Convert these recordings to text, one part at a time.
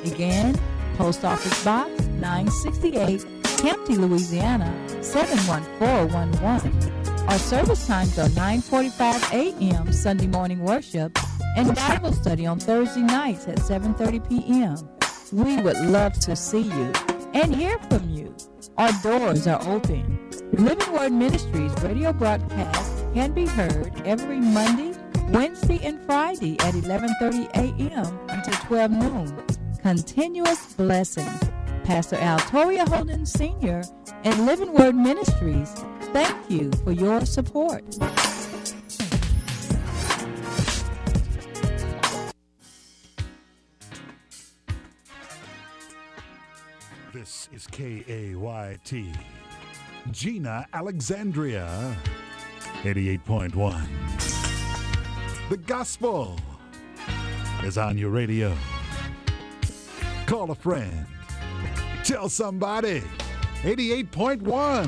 Again, Post Office Box 968, Hampton, Louisiana 71411. Our service times are 9:45 a.m. Sunday morning worship and Bible study on Thursday nights at 7:30 p.m. We would love to see you and hear from you. Our doors are open. Living Word Ministries radio broadcast can be heard every Monday, Wednesday, and Friday at 11:30 a.m. until 12 noon. Continuous blessings. Pastor Al Toria Holden Sr. and Living Word Ministries, thank you for your support. This is KAYT. Gina Alexandria, 88.1. The gospel is on your radio. Call a friend. Tell somebody. 88.1.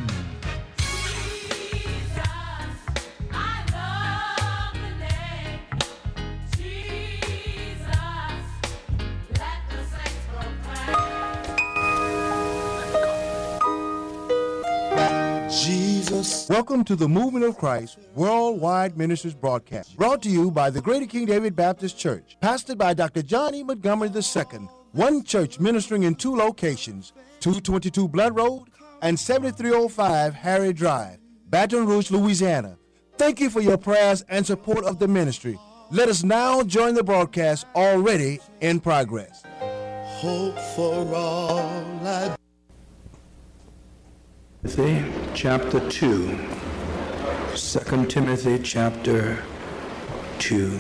Welcome to the Movement of Christ Worldwide Ministries broadcast, brought to you by the Greater King David Baptist Church, pastored by Dr. John E. Montgomery II, one church ministering in two locations, 222 Blood Road and 7305 Harry Drive, Baton Rouge, Louisiana. Thank you for your prayers and support of the ministry. Let us now join the broadcast already in progress. Hope for all I Timothy chapter 2. 2 Timothy chapter 2.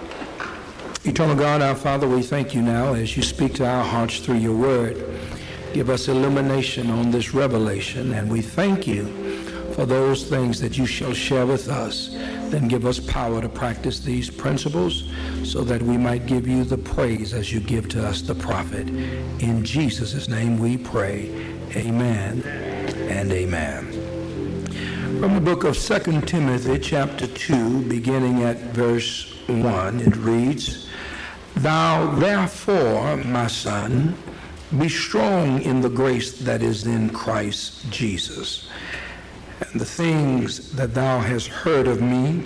Eternal God, our Father, we thank you now as you speak to our hearts through your word. Give us illumination on this revelation, and we thank you for those things that you shall share with us. Then give us power to practice these principles so that we might give you the praise as you give to us the profit. In Jesus' name we pray. Amen and amen. From the book of 2 Timothy chapter 2, beginning at verse 1, it reads, Thou therefore, my son, be strong in the grace that is in Christ Jesus. And the things that thou hast heard of me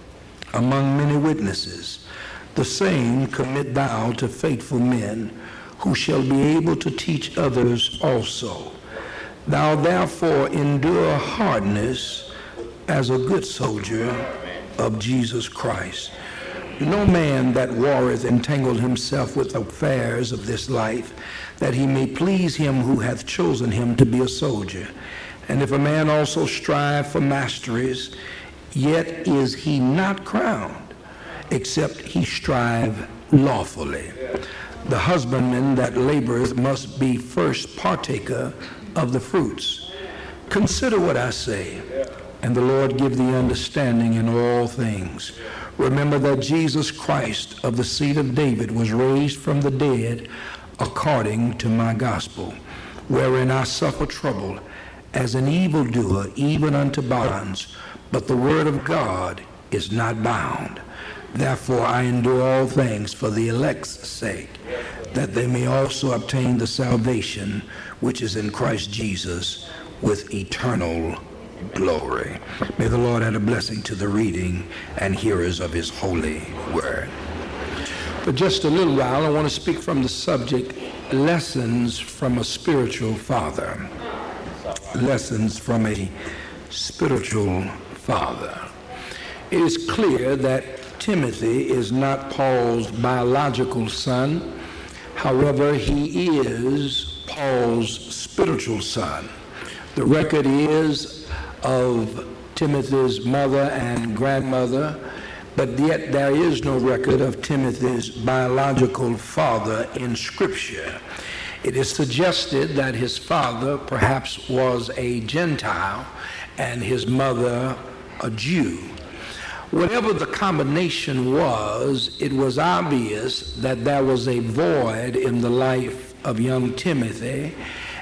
among many witnesses, the same commit thou to faithful men, who shall be able to teach others also. Thou therefore endure hardness as a good soldier of Jesus Christ. No man that warreth entangle himself with affairs of this life, that he may please him who hath chosen him to be a soldier. And if a man also strive for masteries, yet is he not crowned, except he strive lawfully. The husbandman that laboreth must be first partaker of the fruits. Consider what I say, and the Lord give thee understanding in all things. Remember that Jesus Christ of the seed of David was raised from the dead according to my gospel, wherein I suffer trouble as an evildoer, even unto bonds, but the word of God is not bound. Therefore I endure all things for the elect's sake, that they may also obtain the salvation which is in Christ Jesus with eternal glory. May the Lord add a blessing to the reading and hearers of his holy word. For just a little while, I want to speak from the subject, Lessons from a Spiritual Father. Lessons from a Spiritual Father. It is clear that Timothy is not Paul's biological son. However, he is Paul's spiritual son. The record is of Timothy's mother and grandmother, but yet there is no record of Timothy's biological father in Scripture. It is suggested that his father perhaps was a Gentile and his mother a Jew. Whatever the combination was, it was obvious that there was a void in the life of young Timothy,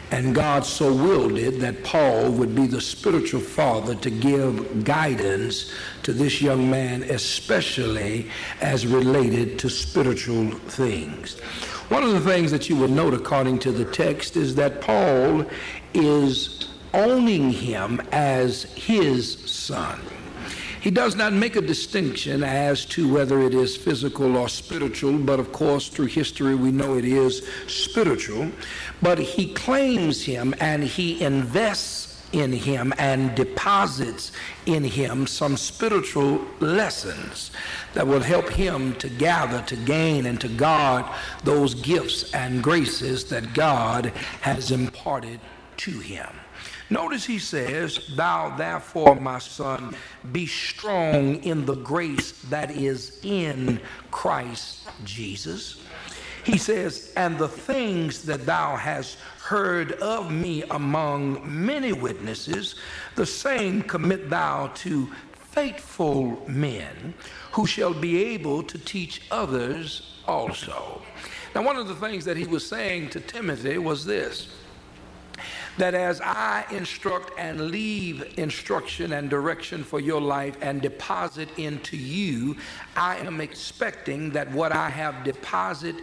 And God so willed it that Paul would be the spiritual father to give guidance to this young man, especially as related to spiritual things. One of the things that you would note according to the text is that Paul is owning him as his son. He does not make a distinction as to whether it is physical or spiritual, but of course through history we know it is spiritual. But he claims him and he invests in him and deposits in him some spiritual lessons that will help him to gather, to gain, and to guard those gifts and graces that God has imparted to him. Notice he says, thou therefore, my son, be strong in the grace that is in Christ Jesus. He says, and the things that thou hast heard of me among many witnesses, the same commit thou to faithful men who shall be able to teach others also. Now, one of the things that he was saying to Timothy was this, that as I instruct and leave instruction and direction for your life and deposit into you, I am expecting that what I have deposited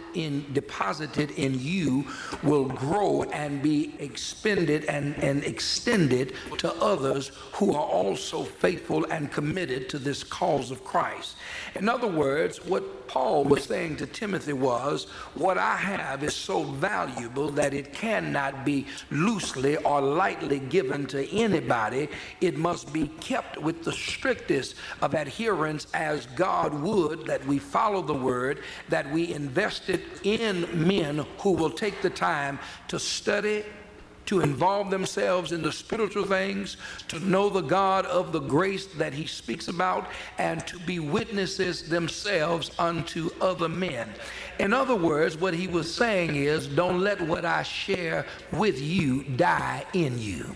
in you will grow and be expended and extended to others who are also faithful and committed to this cause of Christ. In other words, what Paul was saying to Timothy was, what I have is so valuable that it cannot be loosely or lightly given to anybody. It must be kept with the strictest of adherence as God would, that we follow the word, that we invest it in men who will take the time to study, to involve themselves in the spiritual things, to know the God of the grace that he speaks about, and to be witnesses themselves unto other men. In other words, what he was saying is, don't let what I share with you die in you.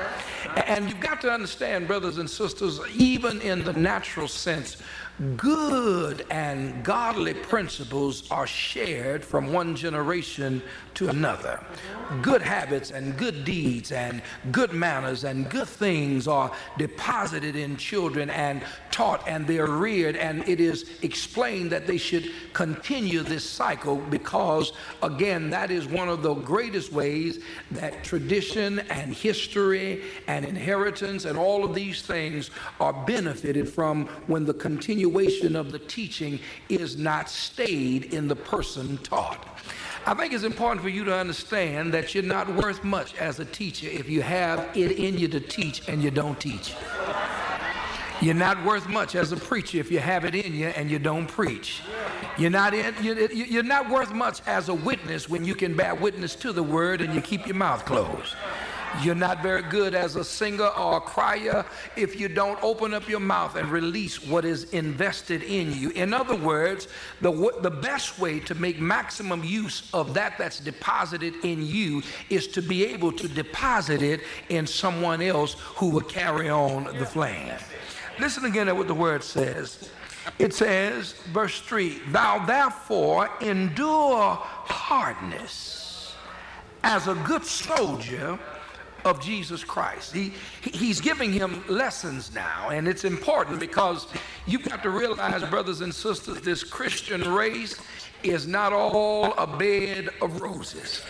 And you've got to understand, brothers and sisters, even in the natural sense, good and godly principles are shared from one generation to another. Good habits and good deeds and good manners and good things are deposited in children and taught, and they're reared, and it is explained that they should continue this cycle because, again, that is one of the greatest ways that tradition and history and inheritance and all of these things are benefited from when the continuation of the teaching is not stayed in the person taught. I think it's important for you to understand that you're not worth much as a teacher if you have it in you to teach and you don't teach. You're not worth much as a preacher if you have it in you and you don't preach. You're not worth much as a witness when you can bear witness to the word and you keep your mouth closed. You're not very good as a singer or a crier if you don't open up your mouth and release what is invested in you. In other words, the best way to make maximum use of that's deposited in you is to be able to deposit it in someone else who will carry on the flame. Listen again to what the word says. It says, verse 3, thou therefore endure hardness as a good soldier of Jesus Christ. He's giving him lessons now, and it's important because you've got to realize, brothers and sisters, this Christian race is not all a bed of roses.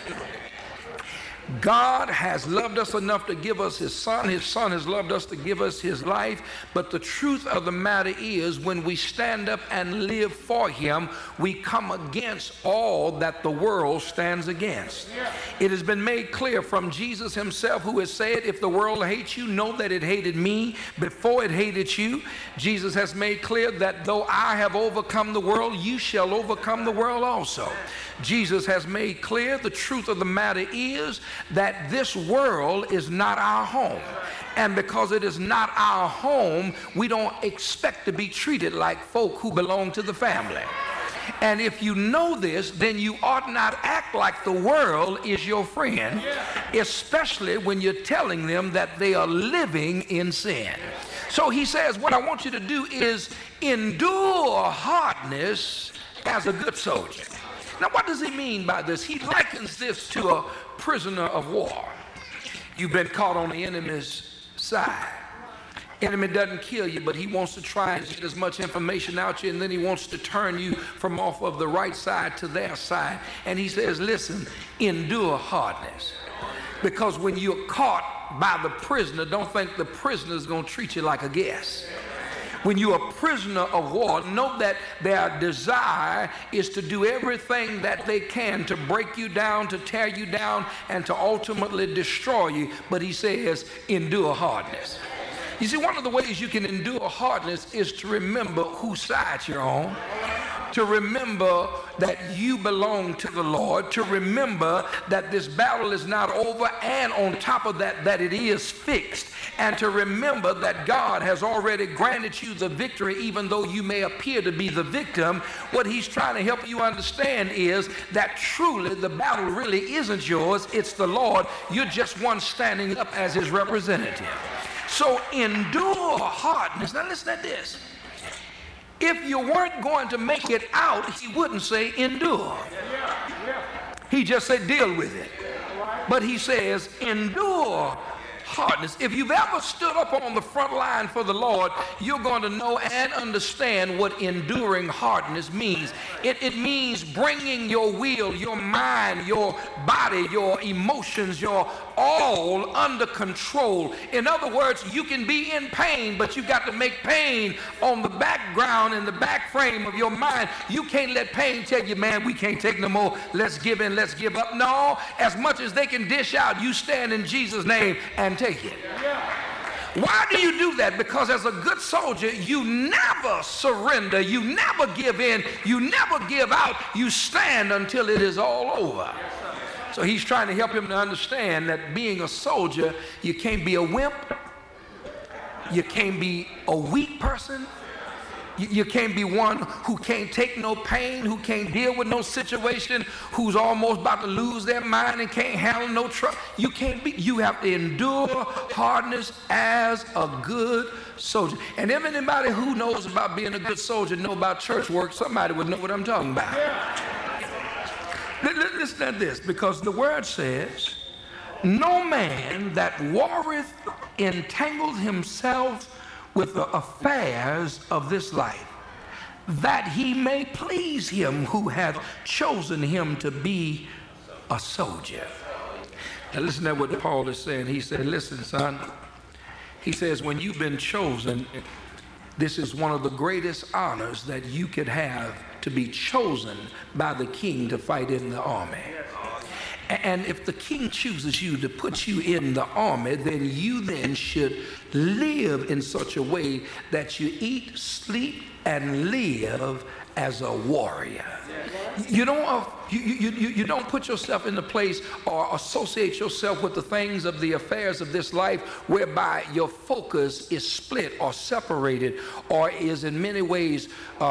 God has loved us enough to give us his son. His son has loved us to give us his life. But the truth of the matter is, when we stand up and live for him, we come against all that the world stands against. It has been made clear from Jesus himself, who has said, if the world hates you, know that it hated me before it hated you. Jesus has made clear that though I have overcome the world, you shall overcome the world also. Jesus has made clear the truth of the matter is that this world is not our home. And because it is not our home, we don't expect to be treated like folk who belong to the family. And if you know this, then you ought not act like the world is your friend, especially when you're telling them that they are living in sin. So he says, what I want you to do is endure hardness as a good soldier. Now, what does he mean by this? He likens this to a prisoner of war. You've been caught on the enemy's side. Enemy doesn't kill you, but he wants to try and get as much information out you, and then he wants to turn you from off of the right side to their side. And he says, listen, endure hardness. Because when you're caught by the prisoner, don't think the prisoner is going to treat you like a guest. When you're a prisoner of war, know that their desire is to do everything that they can to break you down, to tear you down, and to ultimately destroy you. But he says, endure hardness. You see, one of the ways you can endure hardness is to remember whose side you're on, to remember that you belong to the Lord, to remember that this battle is not over, and on top of that, that it is fixed, and to remember that God has already granted you the victory, even though you may appear to be the victim. What he's trying to help you understand is that truly the battle really isn't yours, it's the Lord. You're just one standing up as his representative. So endure hardness. Now listen to this. If you weren't going to make it out, he wouldn't say endure. He just said deal with it. But he says endure hardness. If you've ever stood up on the front line for the Lord, you're going to know and understand what enduring hardness means. It means bringing your will, your mind, your body, your emotions, your all under control. In other words, you can be in pain, but you got to make pain on the background and the back frame of your mind. You can't let pain tell you, man, we can't take no more. Let's give in, let's give up. No, as much as they can dish out, you stand in Jesus' name and take it. Why do you do that? Because as a good soldier, you never surrender, you never give in, you never give out, you stand until it is all over. So he's trying to help him to understand that being a soldier, you can't be a wimp, you can't be a weak person, you can't be one who can't take no pain, who can't deal with no situation, who's almost about to lose their mind and can't handle no trouble. You can't be. You have to endure hardness as a good soldier. And if anybody who knows about being a good soldier know about church work, somebody would know what I'm talking about. Listen to this, because the word says, no man that warreth entangled himself with the affairs of this life, that he may please him who hath chosen him to be a soldier. Now listen to what Paul is saying. He said, listen, son, he says, when you've been chosen, this is one of the greatest honors that you could have, to be chosen by the king to fight in the army. And if the king chooses you to put you in the army, then you then should live in such a way that you eat, sleep, and live as a warrior. You don't put yourself in the place or associate yourself with the things of the affairs of this life whereby your focus is split or separated or is in many ways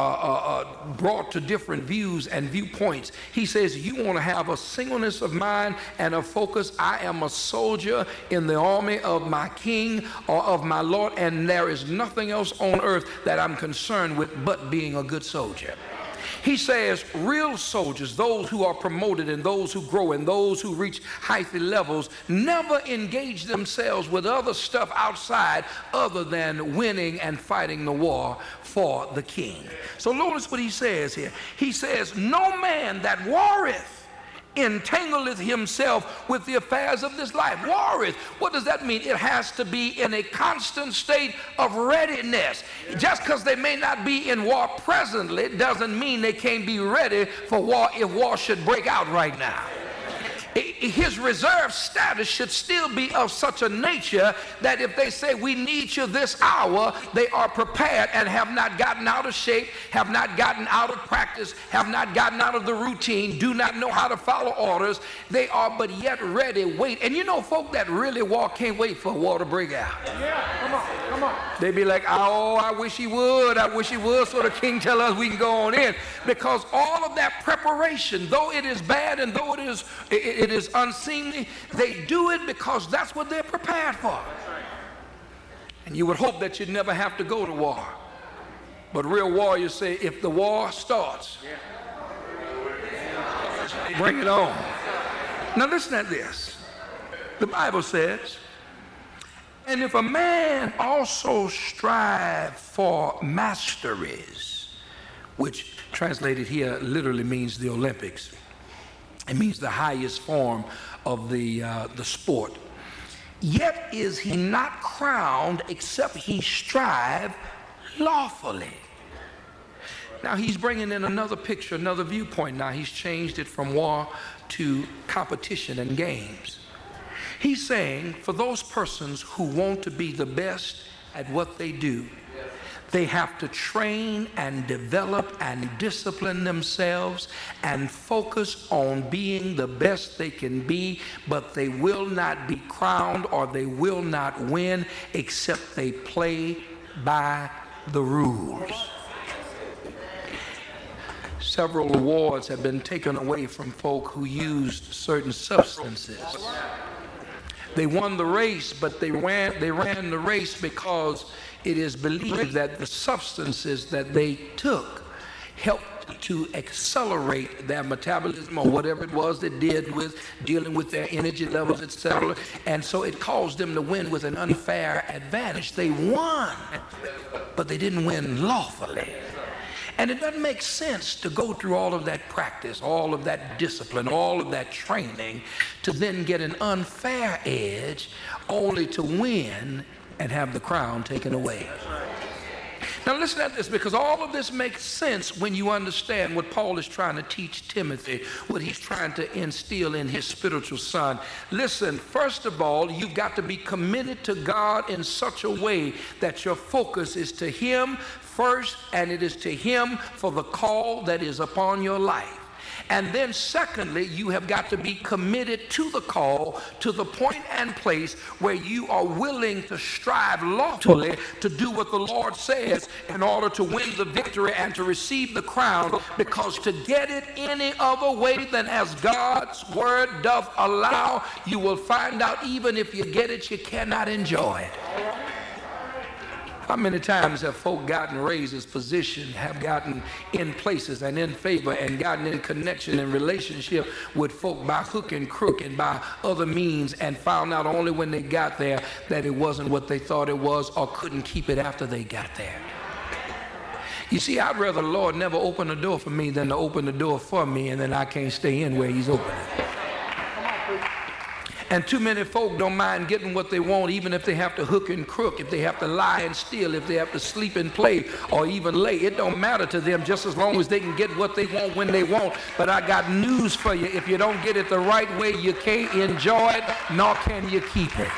brought to different views and viewpoints. He says you want to have a singleness of mind and a focus. I am a soldier in the army of my king or of my Lord, and there is nothing else on earth that I'm concerned with but being a good soldier. He says real soldiers, those who are promoted and those who grow and those who reach heighty levels, never engage themselves with other stuff outside other than winning and fighting the war for the king. So notice what he says here. He says, no man that warreth entangleth himself with the affairs of this life. Warreth, what does that mean? It has to be in a constant state of readiness. Just because they may not be in war presently doesn't mean they can't be ready for war if war should break out right now. His reserve status should still be of such a nature that if they say we need you this hour, they are prepared and have not gotten out of shape, have not gotten out of practice, have not gotten out of the routine, do not know how to follow orders. They are but yet ready, wait. And you know folk that really walk can't wait for war to break out. Yeah, come on. They be like, oh, I wish he would so the king tell us we can go on in. Because all of that preparation, though it is bad and though it is unseemly, they do it because that's what they're prepared for. And you would hope that you'd never have to go to war. But real warriors say if the war starts, Bring it on. Now listen at this. The Bible says, and if a man also strive for masteries, which translated here literally means the Olympics. It means the highest form of the sport. Yet is he not crowned except he strive lawfully. Now he's bringing in another picture, another viewpoint. Now he's changed it from war to competition and games. He's saying for those persons who want to be the best at what they do, they have to train and develop and discipline themselves and focus on being the best they can be, but they will not be crowned or they will not win except they play by the rules. Several awards have been taken away from folk who used certain substances. They won the race, but they ran the race because it is believed that the substances that they took helped to accelerate their metabolism or whatever it was they did with dealing with their energy levels, etc. And so it caused them to win with an unfair advantage. They won, but they didn't win lawfully. And it doesn't make sense to go through all of that practice, all of that discipline, all of that training to then get an unfair edge only to win and have the crown taken away. Now listen at this, because all of this makes sense when you understand what Paul is trying to teach Timothy, what he's trying to instill in his spiritual son. Listen, first of all, you've got to be committed to God in such a way that your focus is to him first, and it is to him for the call that is upon your life. And then secondly, you have got to be committed to the call to the point and place where you are willing to strive lawfully to do what the Lord says in order to win the victory and to receive the crown, because to get it any other way than as God's word doth allow, you will find out even if you get it, you cannot enjoy it. How many times have folk gotten raises, position, have gotten in places and in favor and gotten in connection and relationship with folk by hook and crook and by other means, and found out only when they got there that it wasn't what they thought it was, or couldn't keep it after they got there? You see, I'd rather the Lord never open the door for me than to open the door for me and then I can't stay in where he's opening. And too many folk don't mind getting what they want, even if they have to hook and crook, if they have to lie and steal, if they have to sleep and play, or even lay. It don't matter to them, just as long as they can get what they want when they want. But I got news for you. If you don't get it the right way, you can't enjoy it, nor can you keep it.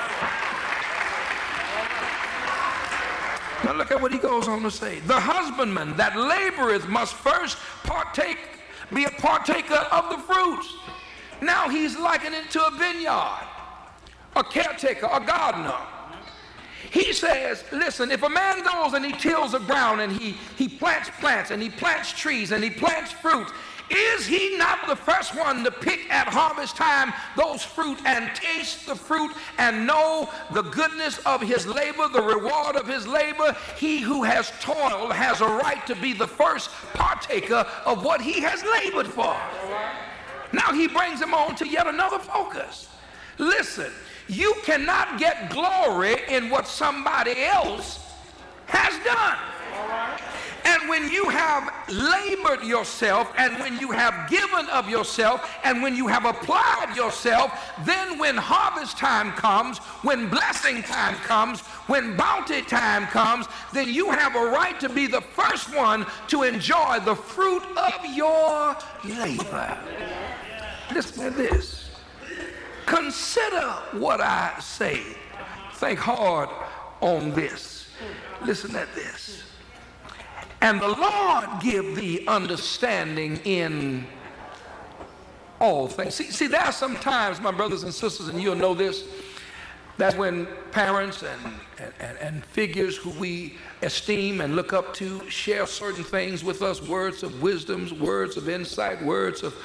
Now look at what he goes on to say. The husbandman that laboreth must first be a partaker of the fruits. Now he's likening it to a vineyard, a caretaker, a gardener. He says, listen, if a man goes and he tills the ground and he plants plants and he plants trees and he plants fruits, is he not the first one to pick at harvest time those fruit and taste the fruit and know the goodness of his labor, the reward of his labor? He who has toiled has a right to be the first partaker of what he has labored for. Now he brings him on to yet another focus. Listen, you cannot get glory in what somebody else has done. And when you have labored yourself, and when you have given of yourself, and when you have applied yourself, then when harvest time comes, when blessing time comes, when bounty time comes, then you have a right to be the first one to enjoy the fruit of your labor. Listen to this. Consider what I say. Think hard on this. Listen at this. And the Lord give thee understanding in all things. See, there are some times, my brothers and sisters, and you'll know this, that when parents and figures who we esteem and look up to share certain things with us, words of wisdom, words of insight, words of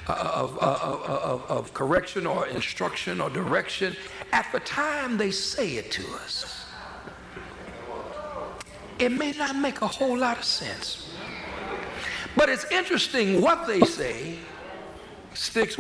correction or instruction or direction, at the time they say it to us, it may not make a whole lot of sense. But it's interesting what they say sticks with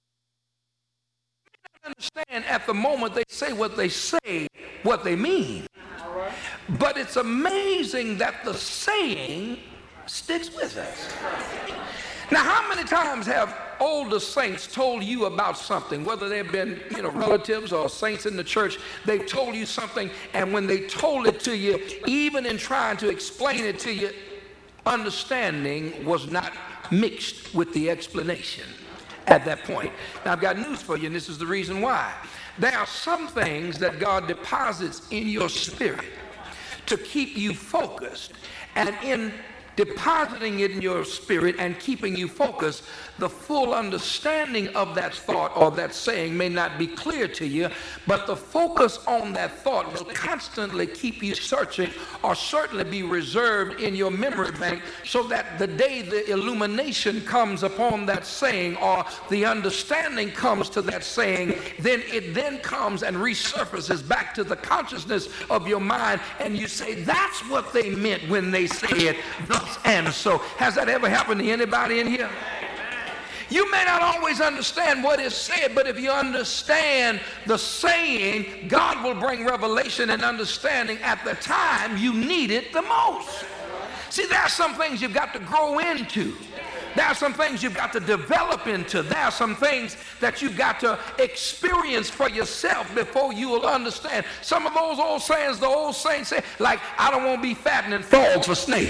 you. Understand at the moment they say what they mean. But it's amazing that the saying sticks with us. Now, how many times have older saints told you about something, whether they've been, relatives or saints in the church, they've told you something, and when they told it to you, even in trying to explain it to you, understanding was not mixed with the explanation at that point. Now, I've got news for you, and this is the reason why. There are some things that God deposits in your spirit to keep you focused, and in depositing it in your spirit and keeping you focused, the full understanding of that thought or that saying may not be clear to you, but the focus on that thought will constantly keep you searching, or certainly be reserved in your memory bank, so that the day the illumination comes upon that saying, or the understanding comes to that saying, then it then comes and resurfaces back to the consciousness of your mind, and you say, that's what they meant when they said thus and so. Has that ever happened to anybody in here? You may not always understand what is said, but if you understand the saying, God will bring revelation and understanding at the time you need it the most. See, there are some things you've got to grow into. There are some things you've got to develop into. There are some things that you've got to experience for yourself before you will understand. Some of those old sayings, the old saints say, like, I don't want to be fattening frogs for snakes.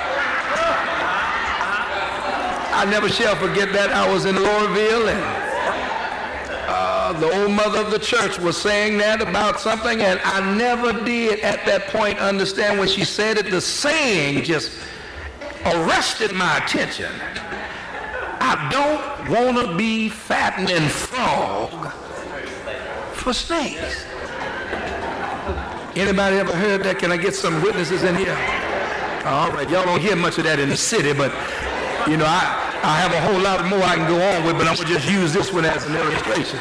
I never shall forget that. I was in Louisville, and the old mother of the church was saying that about something, and I never did at that point understand when she said it. The saying just arrested my attention. I don't want to be fattening frog for snakes. Anybody ever heard that? Can I get some witnesses in here? All right, y'all don't hear much of that in the city, but I have a whole lot more I can go on with, but I'm going to just use this one as an illustration.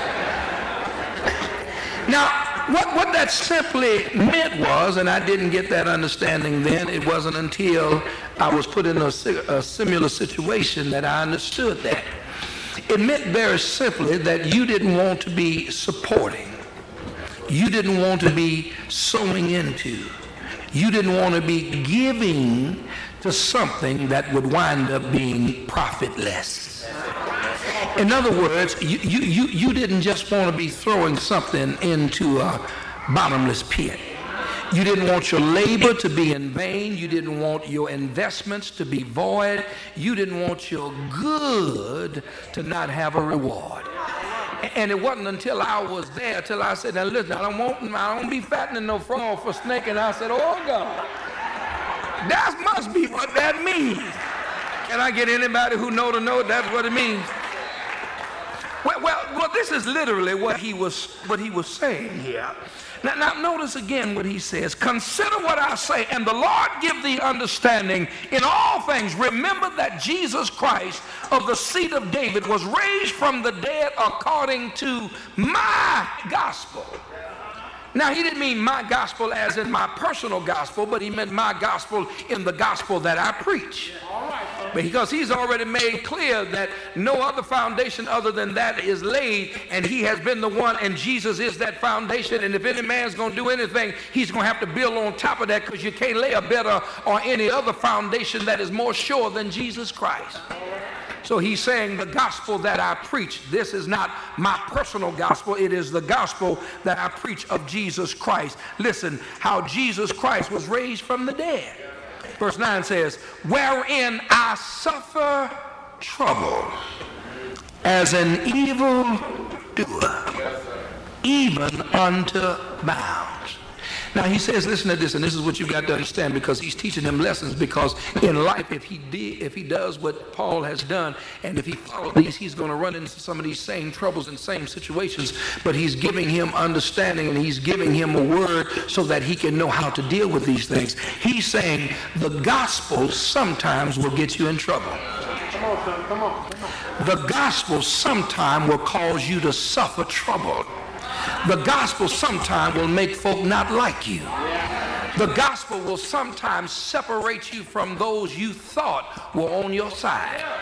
Now, what that simply meant was, and I didn't get that understanding then, it wasn't until I was put in a similar situation that I understood that. It meant very simply that you didn't want to be supporting. You didn't want to be sowing into. You didn't want to be giving to something that would wind up being profitless. In other words, you didn't just want to be throwing something into a bottomless pit. You didn't want your labor to be in vain. You didn't want your investments to be void. You didn't want your good to not have a reward. And it wasn't until I was there till I said, now listen, I don't want to be fattening no frog for snake. And I said, oh God, that must be what that means. Can I get anybody who know that's what it means? Well, this is literally what he was saying here. Now notice again what he says. Consider what I say, and the Lord give thee understanding in all things. Remember that Jesus Christ of the seed of David was raised from the dead according to my gospel. Now, he didn't mean my gospel as in my personal gospel, but he meant my gospel in the gospel that I preach. Because he's already made clear that no other foundation other than that is laid, and he has been the one, and Jesus is that foundation. And if any man's going to do anything, he's going to have to build on top of that, because you can't lay a better or any other foundation that is more sure than Jesus Christ. So he's saying the gospel that I preach, this is not my personal gospel. It is the gospel that I preach of Jesus Christ. Listen, how Jesus Christ was raised from the dead. Verse 9 says, wherein I suffer trouble as an evil doer, even unto bounds. Now he says, listen to this, and this is what you've got to understand, because he's teaching him lessons. Because in life, if he does what Paul has done, and if he follows these, he's going to run into some of these same troubles and same situations. But he's giving him understanding, and he's giving him a word so that he can know how to deal with these things. He's saying the gospel sometimes will get you in trouble. Come on. The gospel sometime will cause you to suffer trouble. The gospel sometime will make folk not like you. The gospel will sometimes separate you from those you thought were on your side.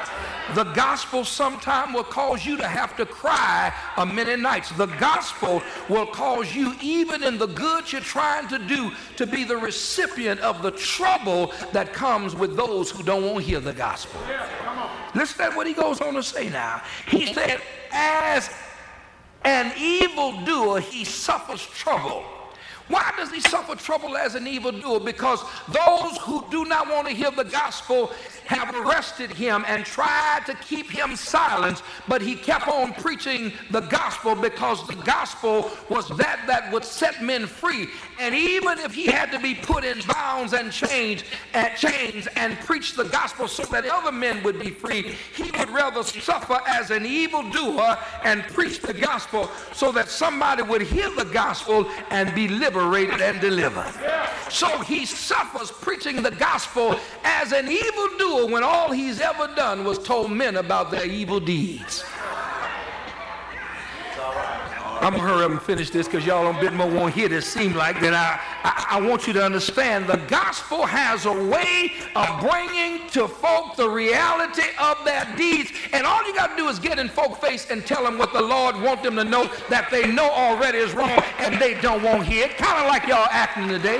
The gospel sometime will cause you to have to cry many nights. The gospel will cause you, even in the good you're trying to do, to be the recipient of the trouble that comes with those who don't want to hear the gospel. Listen to what he goes on to say now. He said, as an evildoer, he suffers trouble. Why does he suffer trouble as an evildoer? Because those who do not want to hear the gospel have arrested him and tried to keep him silent, but he kept on preaching the gospel because the gospel was that would set men free. And even if he had to be put in bounds and chains and preach the gospel so that other men would be free, he would rather suffer as an evildoer and preach the gospel so that somebody would hear the gospel and be liberated and delivered. So he suffers preaching the gospel as an evildoer when all he's ever done was told men about their evil deeds. I'm going to hurry up and finish this because y'all a bit more won't hear this seem like that. I want you to understand the gospel has a way of bringing to folk the reality of their deeds. And all you got to do is get in folks' face and tell them what the Lord wants them to know that they know already is wrong and they don't want to hear it. Kind of like y'all acting today.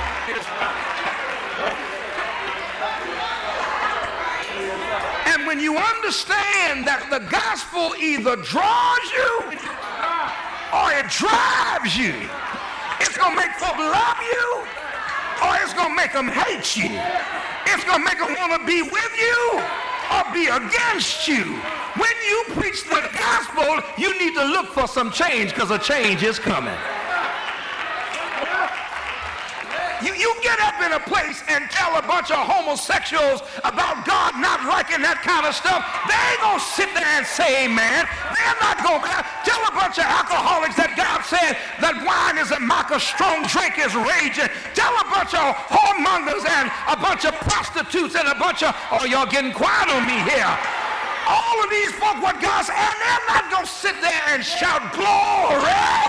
And when you understand that the gospel either draws you or it drives you, it's going to make folk love you or it's going to make them hate you. It's going to make them want to be with you or be against you. When you preach the gospel, you need to look for some change because a change is coming. You get up in a place and tell a bunch of homosexuals about God not liking that kind of stuff. They ain't going to sit there and say amen. They're not going to tell a bunch of alcoholics that God said that wine is a mock, a strong drink is raging. Tell a bunch of whoremongers and a bunch of prostitutes and a bunch of, oh, y'all getting quiet on me here. All of these folk, what God said, and they're not going to sit there and shout glory.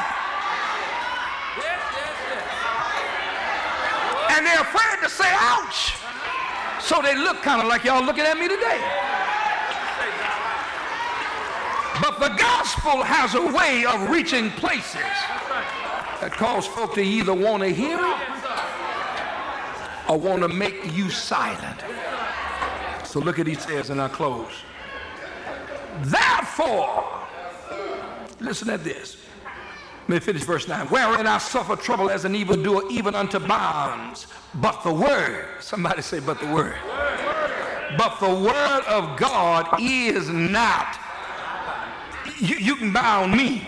And they're afraid to say ouch. So they look kind of like y'all looking at me today. But the gospel has a way of reaching places that cause folk to either want to hear it or want to make you silent. So look at he says, and I close. Therefore, listen at this. Let me finish verse 9. Wherein I suffer trouble as an evildoer, even unto bonds. But the word, somebody say, but the word. But the word of God is not. You can bound me.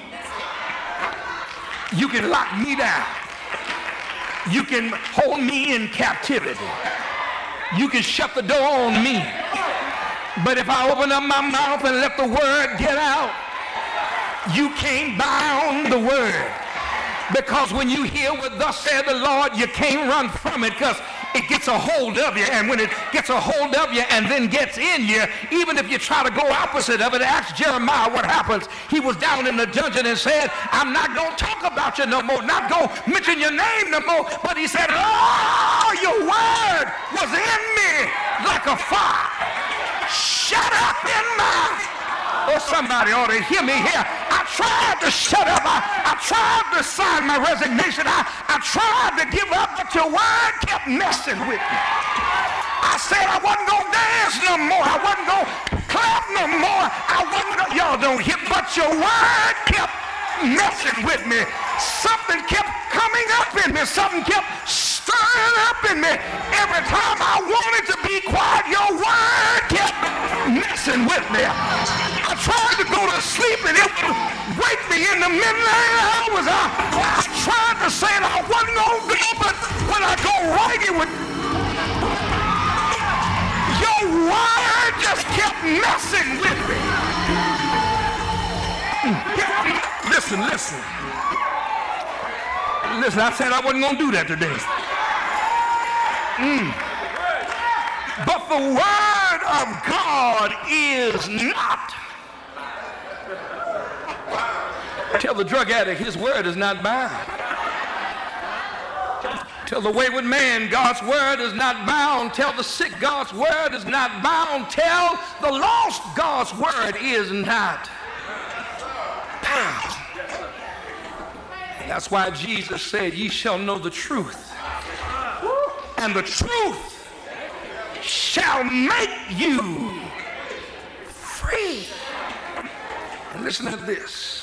You can lock me down. You can hold me in captivity. You can shut the door on me. But if I open up my mouth and let the word get out, you can't bound the word. Because when you hear what thus said the Lord, you can't run from it because it gets a hold of you. And when it gets a hold of you and then gets in you, even if you try to go opposite of it, ask Jeremiah what happens. He was down in the dungeon and said, I'm not going to talk about you no more, not going to mention your name no more. But he said, oh, your word was in me like a fire. Shut up in my... Oh, somebody ought to hear me here. I tried to shut up. I tried to sign my resignation. I tried to give up, but your word kept messing with me. I said I wasn't going to dance no more. I wasn't going to clap no more. Y'all don't hear, but your word kept messing with me. Something kept coming up in me. Something kept stirring up in me. Every time I wanted to be quiet, your word kept messing with me. I tried to go to sleep and it would wake me in the midnight hours. I tried to say that I wasn't going to go, but when I go right, it would... Your word just kept messing with me. Listen. Listen, I said I wasn't going to do that today. But the word of God is not. Tell the drug addict his word is not bound. Tell the wayward man God's word is not bound. Tell the sick God's word is not bound. Tell the lost God's word is not bound. And that's why Jesus said, ye shall know the truth, and the truth shall make you free. And listen to this.